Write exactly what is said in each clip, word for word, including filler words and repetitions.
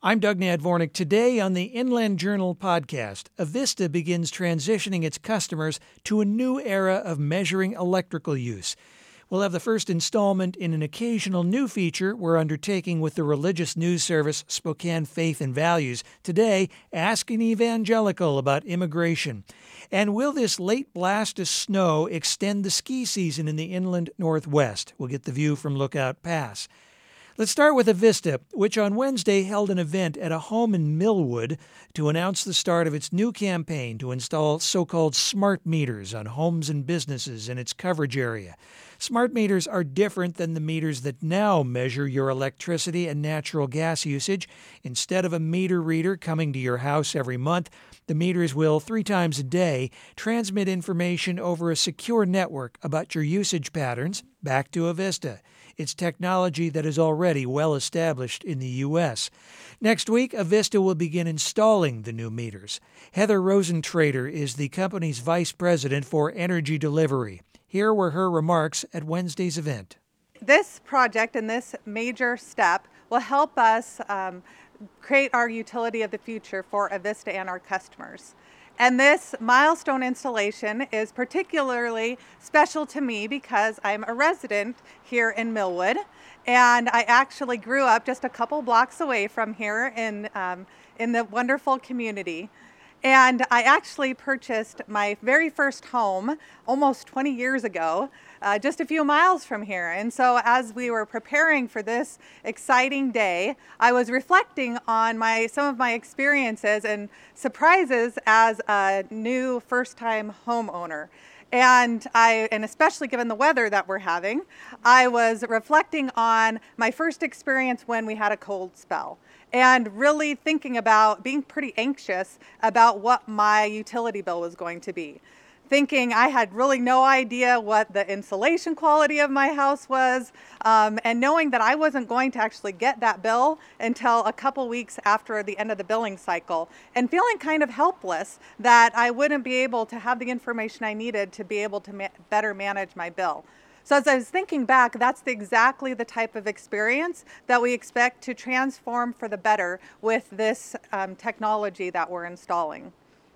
I'm Doug Nadvornik. Today on the Inland Journal podcast, Avista begins transitioning its customers to a new era of measuring electrical use. We'll have the first installment in an occasional new feature we're undertaking with the religious news service Spokane Faith and Values. Today, Ask an Evangelical about immigration. And will this late blast of snow extend the ski season in the inland Northwest? We'll get the view from Lookout Pass. Let's start with Avista, which on Wednesday held an event at a home in Millwood to announce the start of its new campaign to install so-called smart meters on homes and businesses in its coverage area. Smart meters are different than the meters that now measure your electricity and natural gas usage. Instead of a meter reader coming to your house every month, the meters will, three times a day, transmit information over a secure network about your usage patterns back to Avista. It's technology that is already well established in the U S. Next week, Avista will begin installing the new meters. Heather Rosentrader is the company's vice president for energy delivery. Here were her remarks at Wednesday's event. This project and this major step will help us um, create our utility of the future for Avista and our customers. And this milestone installation is particularly special to me because I'm a resident here in Millwood, and I actually grew up just a couple blocks away from here in, um, in the wonderful community. And I actually purchased my very first home almost twenty years ago, uh, just a few miles from here. And so as we were preparing for this exciting day, I was reflecting on my some of my experiences and surprises as a new first-time homeowner. And I, and especially given the weather that we're having, I was reflecting on my first experience when we had a cold spell, and really thinking about being pretty anxious about what my utility bill was going to be. Thinking I had really no idea what the insulation quality of my house was, um, and knowing that I wasn't going to actually get that bill until a couple weeks after the end of the billing cycle, and feeling kind of helpless that I wouldn't be able to have the information I needed to be able to ma- better manage my bill. So as I was thinking back, that's the, exactly the type of experience that we expect to transform for the better with this um, technology that we're installing.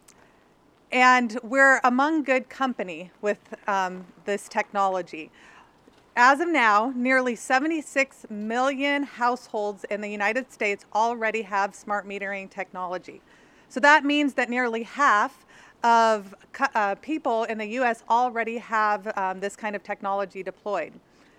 And we're among good company with um, this technology. As of now, nearly seventy-six million households in the United States already have smart metering technology. So that means that nearly half of uh, people in the U S already have um, this kind of technology deployed.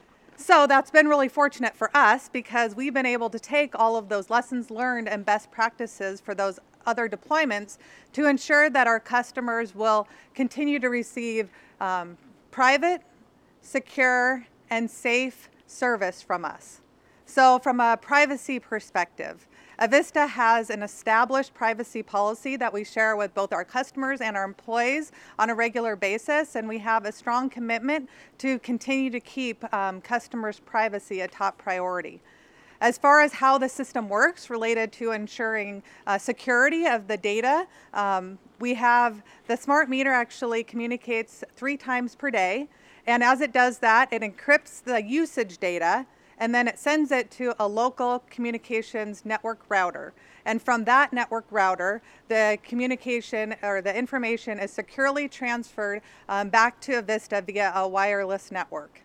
So that's been really fortunate for us because we've been able to take all of those lessons learned and best practices for those other deployments to ensure that our customers will continue to receive um, private, secure, and safe service from us. So from a privacy perspective, Avista has an established privacy policy that we share with both our customers and our employees on a regular basis, and we have a strong commitment to continue to keep um, customers' privacy a top priority. As far as how the system works related to ensuring uh, security of the data, um, we have the smart meter actually communicates three times per day, and as it does that, it encrypts the usage data, and then it sends it to a local communications network router. And from that network router, the communication or the information is securely transferred um, back to Avista via a wireless network.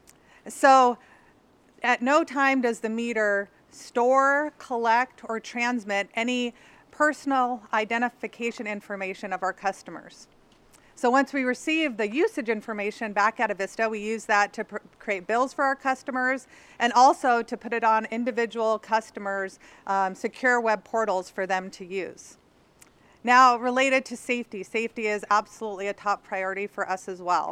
So at no time does the meter store, collect, or transmit any personal identification information of our customers. So once we receive the usage information back at Avista, we use that to pr- create bills for our customers and also to put it on individual customers' um, secure web portals for them to use. Now, related to safety, safety is absolutely a top priority for us as well.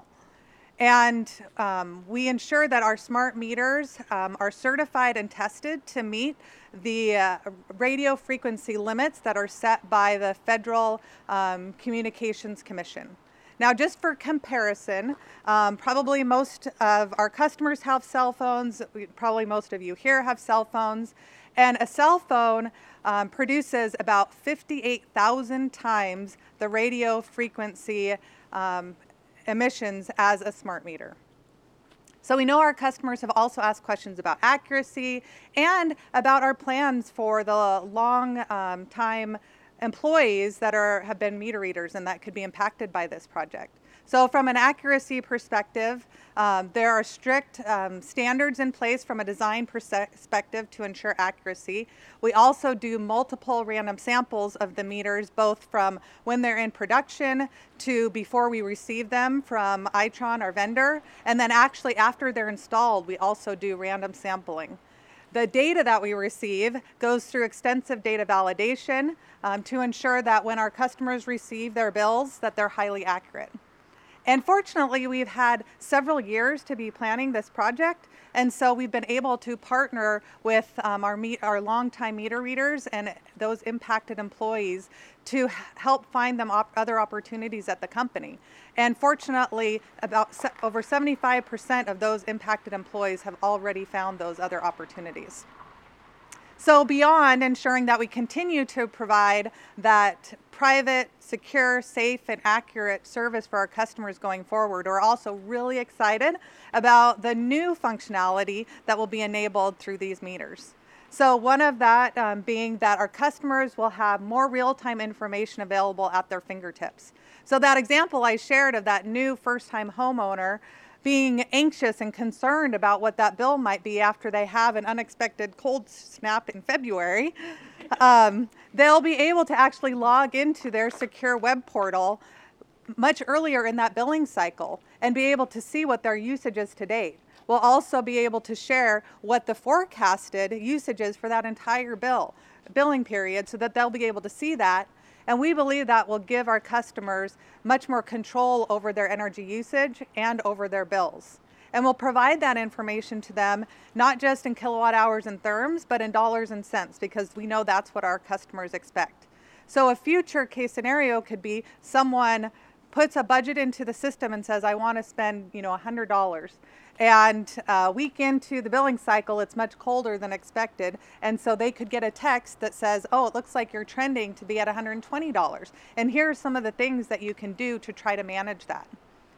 And um, we ensure that our smart meters um, are certified and tested to meet the uh, radio frequency limits that are set by the Federal um, Communications Commission. Now, just for comparison, um, probably most of our customers have cell phones. Probably most of you here have cell phones. And a cell phone um, produces about fifty-eight thousand times the radio frequency um, emissions as a smart meter. So we know our customers have also asked questions about accuracy and about our plans for the long um, time employees that are have been meter readers and that could be impacted by this project. So from an accuracy perspective, um, there are strict um, standards in place from a design perspective to ensure accuracy. We also do multiple random samples of the meters, both from when they're in production to before we receive them from Itron, our vendor, and then actually after they're installed, we also do random sampling. The data that we receive goes through extensive data validation um, to ensure that when our customers receive their bills, that they're highly accurate. And fortunately, we've had several years to be planning this project, and so we've been able to partner with um, our, meet, our longtime meter readers and those impacted employees to help find them op- other opportunities at the company. And fortunately, about se- over seventy-five percent of those impacted employees have already found those other opportunities. So beyond ensuring that we continue to provide that private, secure, safe, and accurate service for our customers going forward, we're also really excited about the new functionality that will be enabled through these meters. So one of that um, being that our customers will have more real-time information available at their fingertips. So that example I shared of that new first-time homeowner being anxious and concerned about what that bill might be after they have an unexpected cold snap in February, um, they'll be able to actually log into their secure web portal much earlier in that billing cycle and be able to see what their usage is to date. We'll also be able to share what the forecasted usage is for that entire bill, billing period, so that they'll be able to see that. And we believe that will give our customers much more control over their energy usage and over their bills. And we'll provide that information to them, not just in kilowatt hours and therms, but in dollars and cents, because we know that's what our customers expect. So a future case scenario could be someone puts a budget into the system and says, I want to spend, you know, one hundred dollars. And a week into the billing cycle, it's much colder than expected. And so they could get a text that says, oh, it looks like you're trending to be at one hundred twenty dollars. And here are some of the things that you can do to try to manage that.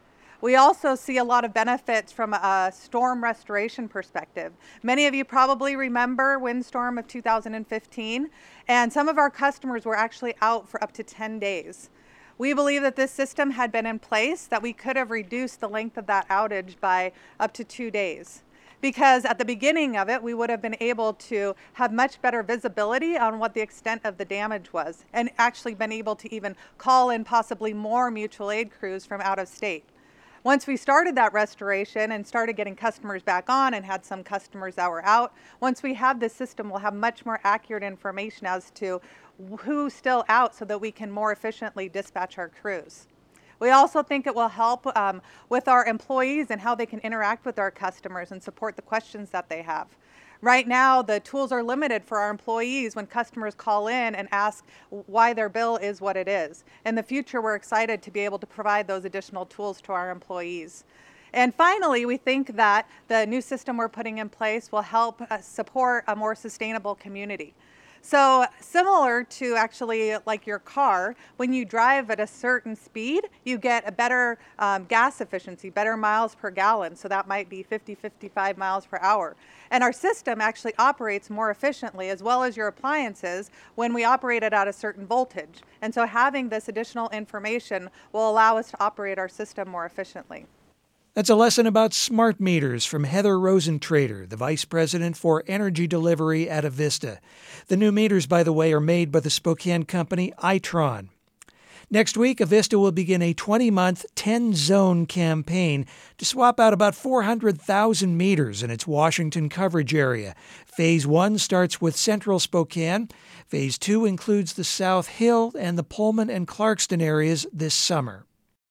We also see a lot of benefits from a storm restoration perspective. Many of you probably remember windstorm of two thousand fifteen, and some of our customers were actually out for up to ten days. We believe that this system had been in place, that we could have reduced the length of that outage by up to two days. Because at the beginning of it, we would have been able to have much better visibility on what the extent of the damage was, and actually been able to even call in possibly more mutual aid crews from out of state. Once we started that restoration and started getting customers back on and had some customers that were out, once we have this system, we'll have much more accurate information as to who's still out so that we can more efficiently dispatch our crews. We also think it will help um, with our employees and how they can interact with our customers and support the questions that they have. Right now, the tools are limited for our employees when customers call in and ask why their bill is what it is. In the future, we're excited to be able to provide those additional tools to our employees. And finally, we think that the new system we're putting in place will help uh, support a more sustainable community. So similar to actually like your car, when you drive at a certain speed, you get a better um, gas efficiency, better miles per gallon. So that might be fifty, fifty-five miles per hour. And our system actually operates more efficiently, as well as your appliances, when we operate it at a certain voltage. And so having this additional information will allow us to operate our system more efficiently. That's a lesson about smart meters from Heather Rosentrader, the Vice President for Energy Delivery at Avista. The new meters, by the way, are made by the Spokane company Itron. Next week, Avista will begin a twenty-month, ten-zone campaign to swap out about four hundred thousand meters in its Washington coverage area. Phase one starts with Central Spokane. Phase two includes the South Hill and the Pullman and Clarkston areas this summer.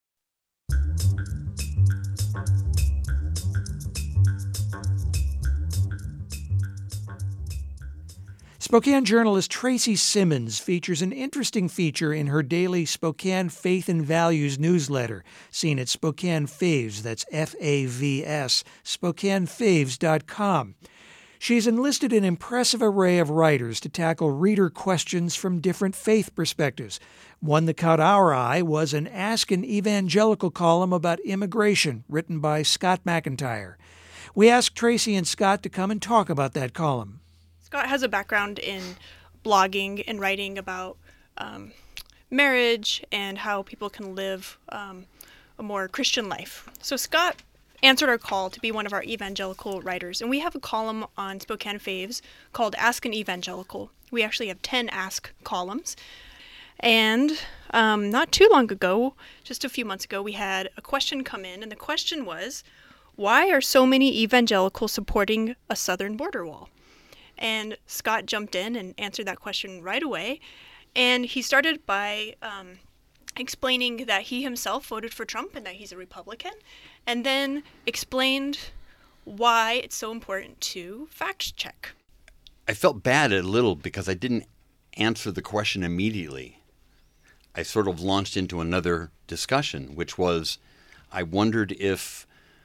Spokane journalist Tracy Simmons features an interesting feature in her daily Spokane Faith and Values newsletter, seen at Spokane Faves, that's F A V S, Spokane Faves dot com. She's enlisted an impressive array of writers to tackle reader questions from different faith perspectives. One that caught our eye was an Ask an Evangelical column about immigration, written by Scott McIntyre. We asked Tracy and Scott to come and talk about that column. Scott has a background in blogging and writing about um, marriage and how people can live um, a more Christian life. So Scott answered our call to be one of our evangelical writers, and we have a column on Spokane Faves called Ask an Evangelical. We actually have ten Ask columns. And um, not too long ago, just a few months ago, we had a question come in, and the question was, why are so many evangelicals supporting a southern border wall? And Scott jumped in and answered that question right away. And he started by um, explaining that he himself voted for Trump and that he's a Republican, and then explained why it's so important to fact check. I felt bad a little because I didn't answer the question immediately. I sort of launched into another discussion, which was I wondered if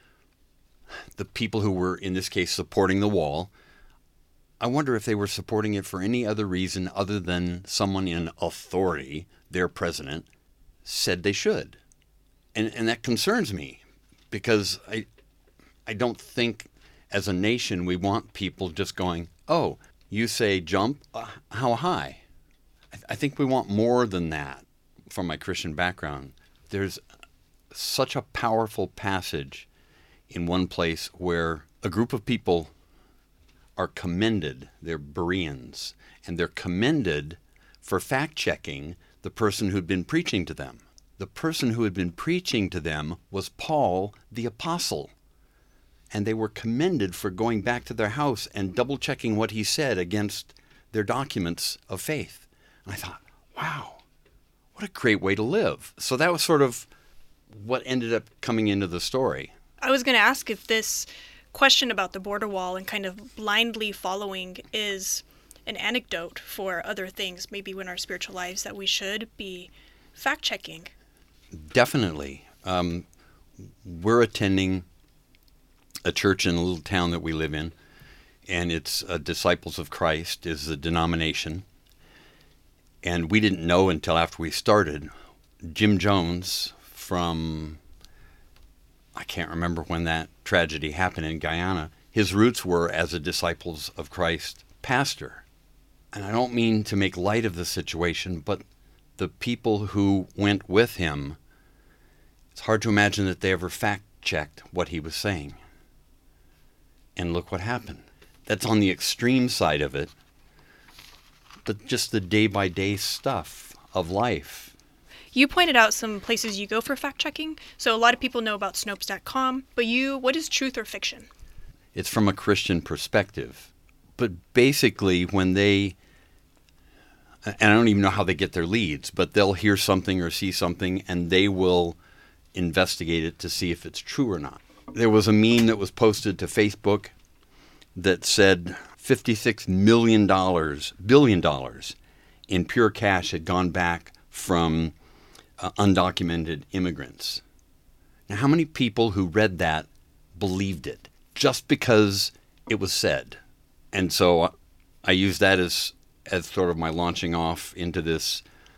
the people who were, in this case, supporting the wall, I wonder if they were supporting it for any other reason other than someone in authority, their president, said they should. And and that concerns me because I I don't think as a nation we want people just going, oh, you say jump, uh, how high? I, th- I think we want more than that from my Christian background. There's such a powerful passage in one place where a group of people are commended, they're Bereans, and they're commended for fact-checking the person who'd been preaching to them. The person who had been preaching to them was Paul the Apostle, and they were commended for going back to their house and double-checking what he said against their documents of faith. And I thought, wow, what a great way to live. So that was sort of what ended up coming into the story. I was going to ask if this question about the border wall and kind of blindly following is an anecdote for other things, maybe in our spiritual lives, that we should be fact-checking. Definitely. Um, we're attending a church in a little town that we live in, and it's uh, Disciples of Christ is the denomination. And we didn't know until after we started. Jim Jones from, I can't remember when that tragedy happened in Guyana, his roots were as a Disciples of Christ pastor. And I don't mean to make light of the situation, but the people who went with him, it's hard to imagine that they ever fact-checked what he was saying. And look what happened. That's on the extreme side of it. But just the day-by-day stuff of life. You pointed out some places you go for fact-checking. So a lot of people know about Snopes dot com. But you, what is truth or fiction? It's from a Christian perspective. But basically, when they, and I don't even know how they get their leads, but they'll hear something or see something, and they will investigate it to see if it's true or not. There was a meme that was posted to Facebook that said fifty-six million dollars, billion dollars in pure cash had gone back from uh, undocumented immigrants. Now, how many people who read that believed it just because it was said? And so I used that as as sort of my launching off into this,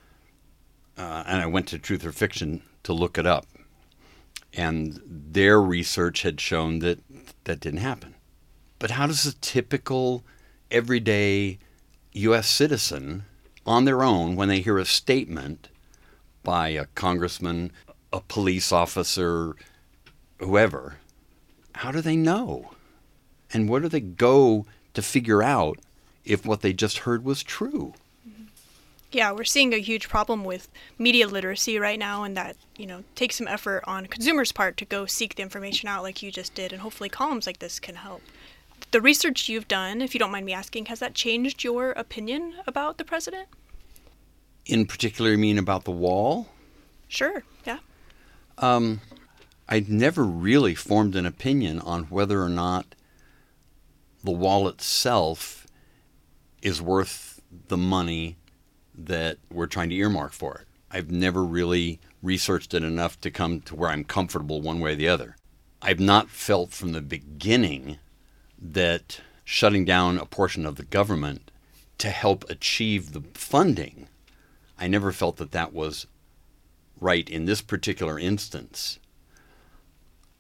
uh, and I went to Truth or Fiction to look it up. And their research had shown that that didn't happen. But how does a typical, everyday U S citizen, on their own, when they hear a statement by a congressman, a police officer, whoever, how do they know? And where do they go to figure out if what they just heard was true? Yeah, we're seeing a huge problem with media literacy right now, and that, you know, takes some effort on consumers' part to go seek the information out like you just did, and hopefully columns like this can help. The research you've done, if you don't mind me asking, has that changed your opinion about the president? In particular, you mean about the wall? Sure, yeah. Um, I'd never really formed an opinion on whether or not the wall itself is worth the money that we're trying to earmark for it. I've never really researched it enough to come to where I'm comfortable one way or the other. I've not felt from the beginning that shutting down a portion of the government to help achieve the funding, I never felt that that was right in this particular instance.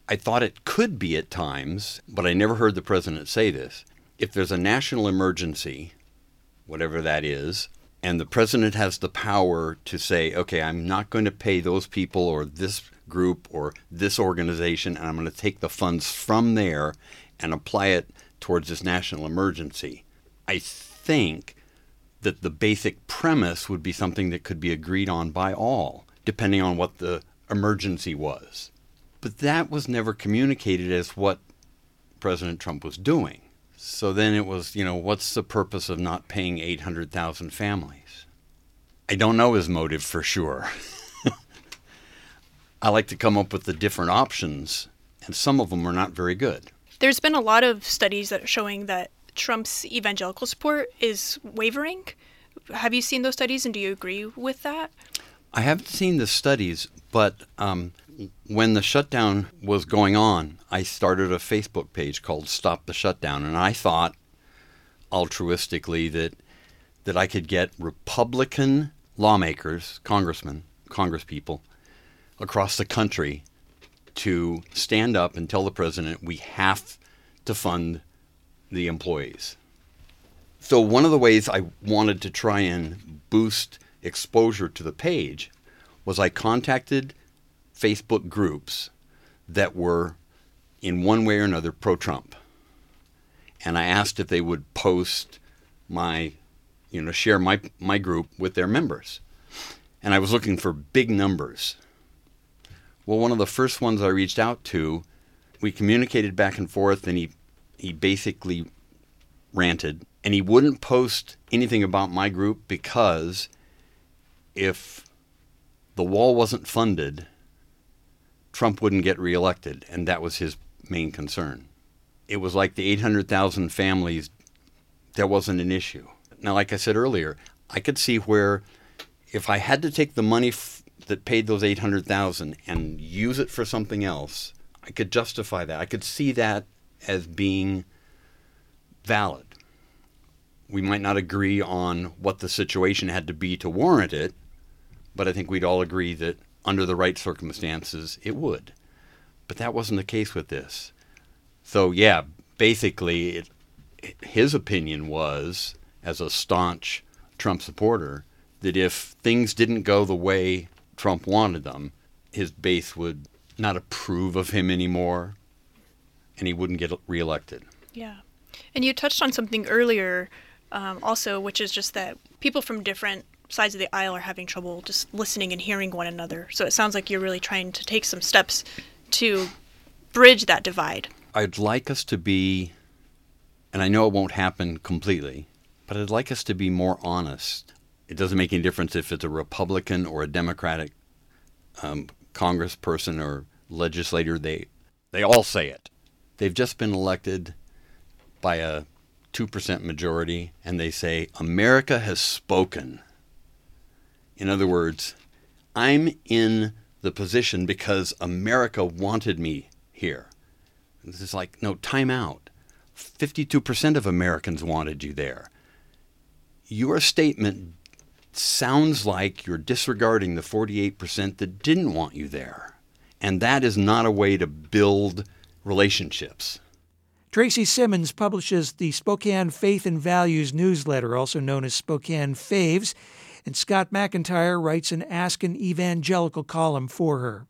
I thought it could be at times, but I never heard the president say this. If there's a national emergency, whatever that is, and the president has the power to say, okay, I'm not going to pay those people or this group or this organization, and I'm going to take the funds from there and apply it towards this national emergency. I think that the basic premise would be something that could be agreed on by all, depending on what the emergency was. But that was never communicated as what President Trump was doing. So then it was, you know, what's the purpose of not paying eight hundred thousand families? I don't know his motive for sure. I like to come up with the different options, and some of them are not very good. There's been a lot of studies that are showing that Trump's evangelical support is wavering. Have you seen those studies, and do you agree with that? I haven't seen the studies, but um, when the shutdown was going on, I started a Facebook page called Stop the Shutdown, and I thought altruistically that that I could get Republican lawmakers, congressmen, congresspeople across the country to stand up and tell the president we have to fund the employees. So one of the ways I wanted to try and boost exposure to the page was I contacted Facebook groups that were in one way or another pro-Trump. And I asked if they would post my, you know, share my my group with their members. And I was looking for big numbers. Well, one of the first ones I reached out to, we communicated back and forth, and he, he basically ranted. And he wouldn't post anything about my group because if the wall wasn't funded, Trump wouldn't get reelected, and that was his main concern. It was like the eight hundred thousand families, that wasn't an issue. Now, like I said earlier, I could see where if I had to take the money f- that paid those eight hundred thousand and use it for something else, I could justify that. I could see that as being valid. We might not agree on what the situation had to be to warrant it, but I think we'd all agree that under the right circumstances, it would. But that wasn't the case with this. So, yeah, basically, it, it, his opinion was, as a staunch Trump supporter, that if things didn't go the way Trump wanted them, his base would not approve of him anymore, and he wouldn't get reelected. Yeah. And you touched on something earlier um, also, which is just that people from different sides of the aisle are having trouble just listening and hearing one another. So it sounds like you're really trying to take some steps to bridge that divide. I'd like us to be, and I know it won't happen completely, but I'd like us to be more honest. It doesn't make any difference if it's a Republican or a Democratic um, congressperson or legislator. They, they all say it. They've just been elected by a two percent majority, and they say, America has spoken. In other words, I'm in the position because America wanted me here. This is like, no, time out. fifty-two percent of Americans wanted you there. Your statement sounds like you're disregarding the forty-eight percent that didn't want you there. And that is not a way to build relationships. Tracy Simmons publishes the Spokane Faith and Values newsletter, also known as Spokane Faves, and Scott McIntyre writes an Ask an Evangelical column for her.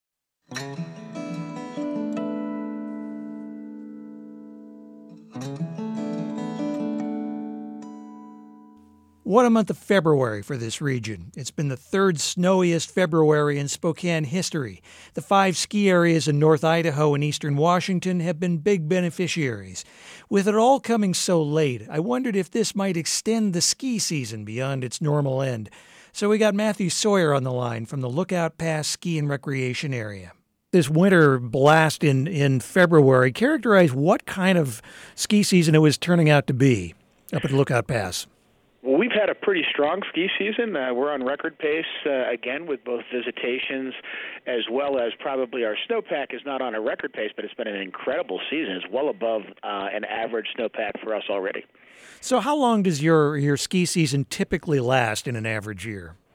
What a month of February for this region. It's been the third snowiest February in Spokane history. The five ski areas in North Idaho and eastern Washington have been big beneficiaries. With it all coming so late, I wondered if this might extend the ski season beyond its normal end. So we got Matthew Sawyer on the line from the Lookout Pass Ski and Recreation Area. This winter blast in, in February characterized what kind of ski season it was turning out to be up at Lookout Pass. Well, we've had a pretty strong ski season. Uh, we're on record pace, uh, again, with both visitations as well as probably our snowpack is not on a record pace, but it's been an incredible season. It's well above uh, an average snowpack for us already. So how long does your, your ski season typically last in an average year?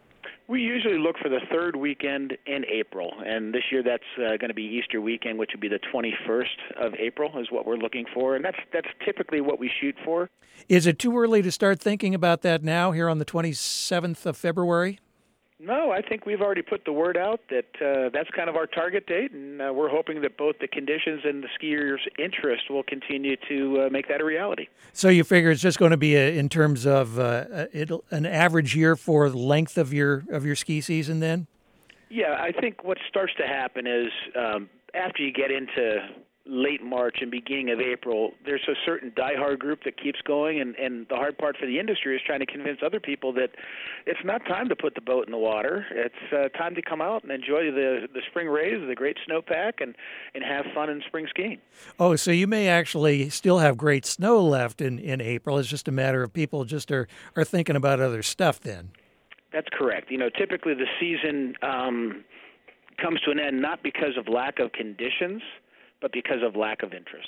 We usually look for the third weekend in April, and this year that's uh, going to be Easter weekend, which would be the twenty-first of April is what we're looking for, and that's that's typically what we shoot for. Is it too early to start thinking about that now, here on the twenty-seventh of February? No, I think we've already put the word out that uh, that's kind of our target date, and uh, we're hoping that both the conditions and the skiers' interest will continue to uh, make that a reality. So you figure it's just going to be a, in terms of uh, it'll, an average year for the length of your of your ski season then? Yeah, I think what starts to happen is um, after you get into late March and beginning of April, there's a certain diehard group that keeps going, and, and the hard part for the industry is trying to convince other people that it's not time to put the boat in the water. It's uh, time to come out and enjoy the the spring rays, the great snowpack, and, and have fun in spring skiing. Oh, so you may actually still have great snow left in, in April. It's just a matter of people just are, are thinking about other stuff then. That's correct. You know, typically the season um, comes to an end not because of lack of conditions, but because of lack of interest.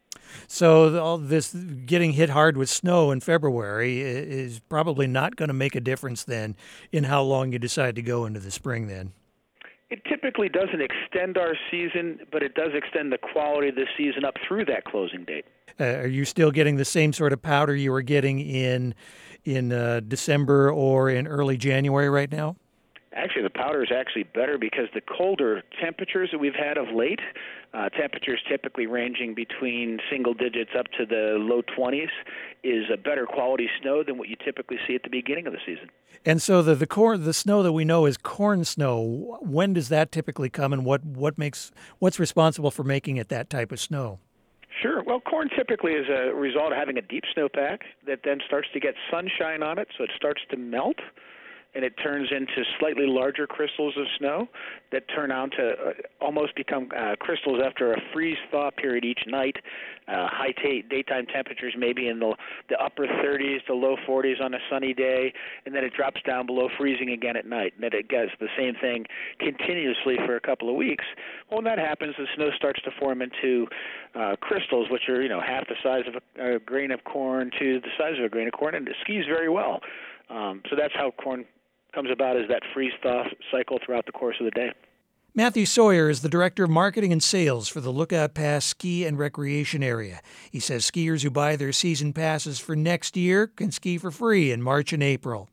So all this getting hit hard with snow in February is probably not going to make a difference then in how long you decide to go into the spring then. It typically doesn't extend our season, but it does extend the quality of the season up through that closing date. Uh, are you still getting the same sort of powder you were getting in in uh, December or in early January right now? Actually, the powder is actually better because the colder temperatures that we've had of late, uh, temperatures typically ranging between single digits up to the low twenties, is a better quality snow than what you typically see at the beginning of the season. And so the the corn, the snow that we know is corn snow. When does that typically come, and what what makes what's responsible for making it that type of snow? Sure. Well, corn typically is a result of having a deep snowpack that then starts to get sunshine on it, so it starts to melt, and it turns into slightly larger crystals of snow that turn out to uh, almost become uh, crystals after a freeze-thaw period each night. Uh, high t- daytime temperatures maybe in the, the upper thirties to low forties on a sunny day, and then it drops down below freezing again at night. And then it does the same thing continuously for a couple of weeks. Well, when that happens, the snow starts to form into uh, crystals, which are, you know, half the size of a, a grain of corn to the size of a grain of corn, and it skis very well. Um, so that's how corn comes about, is that freeze-thaw cycle throughout the course of the day. Matthew Sawyer is the Director of Marketing and Sales for the Lookout Pass Ski and Recreation Area. He says skiers who buy their season passes for next year can ski for free in March and April.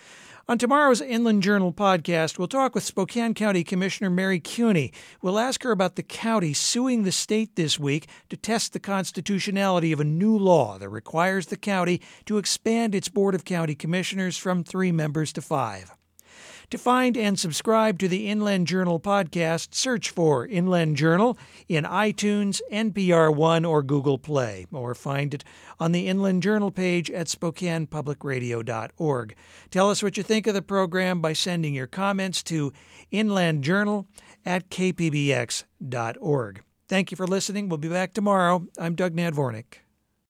On tomorrow's Inland Journal podcast, we'll talk with Spokane County Commissioner Mary Cuney. We'll ask her about the county suing the state this week to test the constitutionality of a new law that requires the county to expand its Board of County Commissioners from three members to five. To find and subscribe to the Inland Journal podcast, search for Inland Journal in iTunes, N P R One, or Google Play, or find it on the Inland Journal page at Spokane Public Radio dot org. Tell us what you think of the program by sending your comments to inlandjournal at k p b x dot org. Thank you for listening. We'll be back tomorrow. I'm Doug Nadvornik.